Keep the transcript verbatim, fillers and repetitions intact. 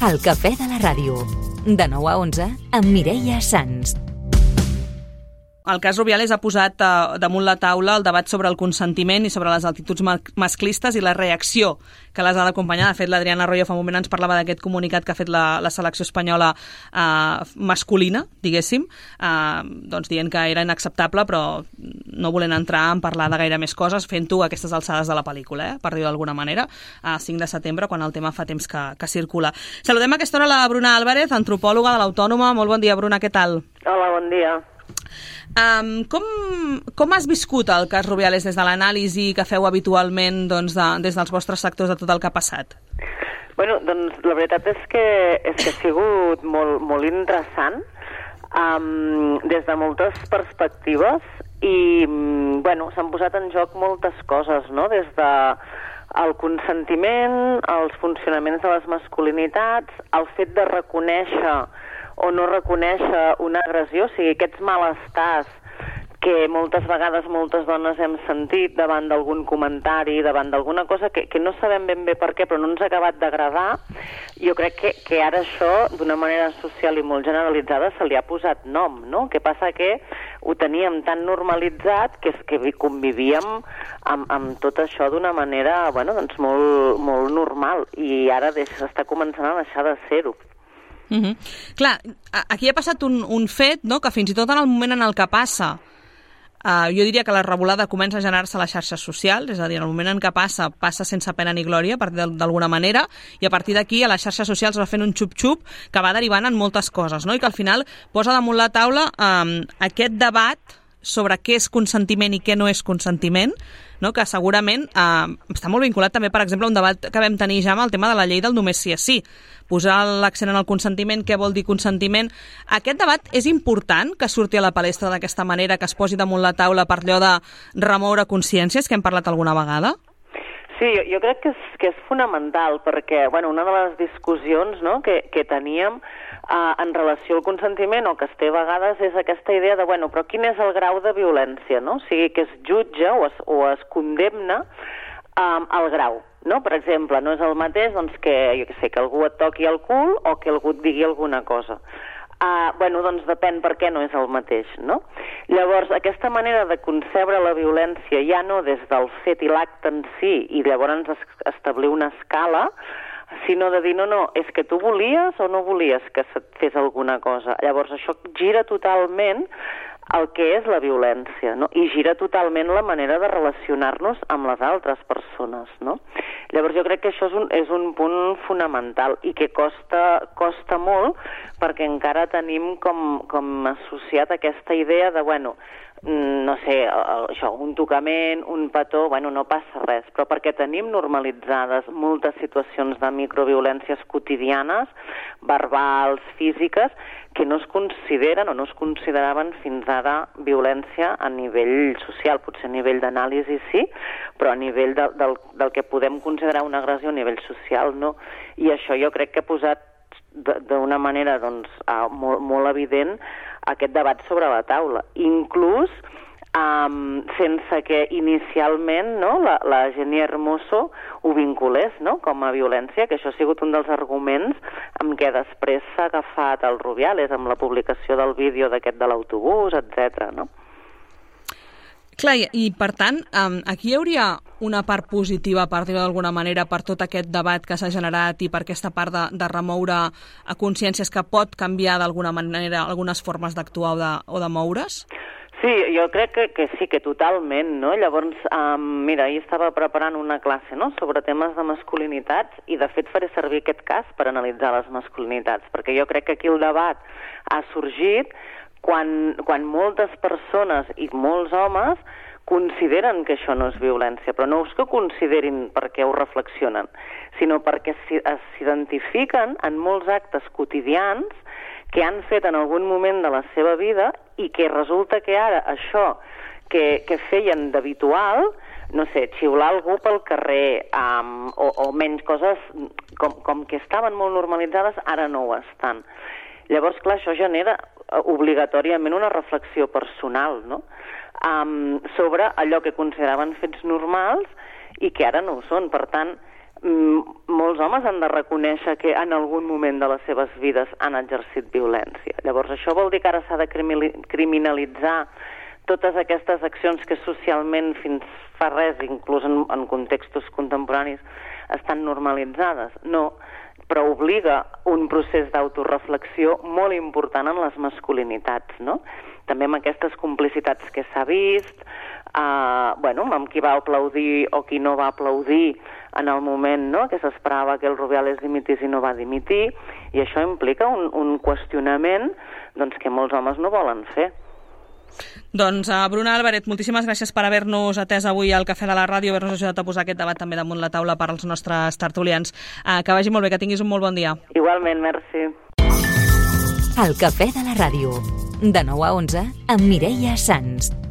El cafè de la ràdio. De nou a onze, amb Mireia Sans. El cas Rubiales ha posat uh, damunt la taula el debat sobre el consentiment i sobre les actituds masclistes i la reacció que les ha d'acompanyar. De fet, l'Adriana Arroyo fa un moment ens parlava d'aquest comunicat que ha fet la, la selecció espanyola uh, masculina, diguéssim, uh, doncs dient que era inacceptable, però no volent entrar en parlar de gaire més coses, fent-ho a aquestes alçades de la pel·lícula, eh, per dir-ho d'alguna manera, a cinc de setembre, quan el tema fa temps que, que circula. Saludem a aquesta hora la Bruna Álvarez, antropòloga de l'Autònoma. Molt bon dia, Bruna, què tal? Hola, bon dia. Um, com, com has viscut el cas Rubiales des de l'anàlisi que feu habitualment doncs, de, des dels vostres sectors de tot el que ha passat? Bueno, doncs la veritat és que, és que ha sigut molt, molt interessant um, des de moltes perspectives i bueno, s'han posat en joc moltes coses, no? Des de el consentiment, els funcionaments de les masculinitats, el fet de reconèixer o no reconèixer una agressió, o sigui, aquests malestars que moltes vegades moltes dones hem sentit davant d'algun comentari, davant d'alguna cosa que, que no sabem ben bé per què, però no ens ha acabat d'agradar. Jo crec que, que ara això, d'una manera social i molt generalitzada, se li ha posat nom, no? El que passa que ho teníem tan normalitzat que és que convivíem amb, amb tot això d'una manera, bueno, doncs molt, molt normal, i ara s'està començant a deixar de ser-ho. Mm-hmm. Clar, aquí ha passat un, un fet, no?, que fins i tot en el moment en el que passa, uh, jo diria que la revolada comença a generar-se a les xarxes socials, és a dir, en el moment en què passa, passa sense pena ni glòria, per dir d'alguna manera, i a partir d'aquí a les xarxes socials va fent un xup-xup que va derivant en moltes coses, no?, i que al final posa damunt la taula um, aquest debat sobre què és consentiment i què no és consentiment, no? Que segurament eh, està molt vinculat també, per exemple, a un debat que vam tenir ja amb el tema de la llei del només sí és sí. Posar l'accent en el consentiment, què vol dir consentiment. Aquest debat és important que surti a la palestra d'aquesta manera, que es posi damunt la taula per allò de remoure consciències, que hem parlat alguna vegada? Sí, jo, jo crec que és, que és fonamental, perquè bueno, una de les discussions, no?, que, que teníem uh, en relació al consentiment, o que es té a vegades, és aquesta idea de, bueno, però quin és el grau de violència, no? O sigui, que es jutja o es, o es condemna um, el grau, no? Per exemple, no és el mateix doncs, que, jo què sé, que algú et toqui el cul o que algú et digui alguna cosa. Uh, bueno, doncs depèn per què no és el mateix, no? Llavors, aquesta manera de concebre la violència ja no des del fet i l'acte en si, i llavors es, establir una escala, sinó de dir, no, no, és que tu volies o no volies que se't fes alguna cosa. Llavors, això gira totalment el que és la violència, no? I gira totalment la manera de relacionar-nos amb les altres persones, no? Llavors jo crec que això és un, és un punt fonamental i que costa, costa molt perquè encara tenim com, com associat aquesta idea de, bueno, no sé, això, un tocament, un petó, bueno, no passa res, però perquè tenim normalitzades moltes situacions de microviolències quotidianes, verbals, físiques, que no es consideren o no es consideraven fins ara violència a nivell social, potser a nivell d'anàlisi sí, però a nivell de, del, del que podem considerar una agressió a nivell social no. I això jo crec que ha posat d'una manera doncs, molt, molt evident aquest debat sobre la taula. Inclús Um, sense que inicialment no, la, la Jenny Hermoso ho vinculés no, com a violència, que això ha sigut un dels arguments amb què després s'ha agafat el Rubiales, amb la publicació del vídeo d'aquest de l'autobús, etcètera. No? Clar, i per tant, um, aquí hi hauria una part positiva, per dir-ho d'alguna manera, per tot aquest debat que s'ha generat i per aquesta part de, de remoure a consciències que pot canviar d'alguna manera algunes formes d'actuar o de, o de moure's? Sí, jo crec que, que sí, que totalment, no? Llavors, um, mira, ahir estava preparant una classe, no?, sobre temes de masculinitats i, de fet, faré servir aquest cas per analitzar les masculinitats, perquè jo crec que aquí el debat ha sorgit quan, quan moltes persones i molts homes consideren que això no és violència, però no és que ho considerin perquè ho reflexionen, sinó perquè s'identifiquen en molts actes quotidians que han fet en algun moment de la seva vida i que resulta que ara això que, que feien d'habitual, no sé, xiular algú pel carrer um, o, o menys coses com, com que estaven molt normalitzades, ara no ho estan. Llavors, clar, això genera obligatòriament una reflexió personal, no?, um, sobre allò que consideraven fets normals i que ara no ho són. Per tant, molts homes han de reconèixer que en algun moment de les seves vides han exercit violència. Llavors, això vol dir que ara s'ha de criminalitzar totes aquestes accions que socialment fins fa res, inclús en, en contextos contemporanis, estan normalitzades. No, però obliga un procés d'autoreflexió molt important en les masculinitats, no? També amb aquestes complicitats que s'ha vist, eh, bueno, amb qui va aplaudir o qui no va aplaudir en el moment, no?, que s'esperava que el Rubiales dimitís i no va dimitir, i això implica un, un qüestionament, doncs, que molts homes no volen fer. Doncs, uh, Bruna Álvarez, moltíssimes gràcies per haver-nos atès avui al Cafè de la Ràdio, haver-nos ajudat a posar aquest debat també damunt la taula per als nostres tertulians. Uh, que vagi molt bé, que tinguis un molt bon dia. Igualment, merci. El Cafè de la Ràdio, de nou a onze, amb Mireia Sans.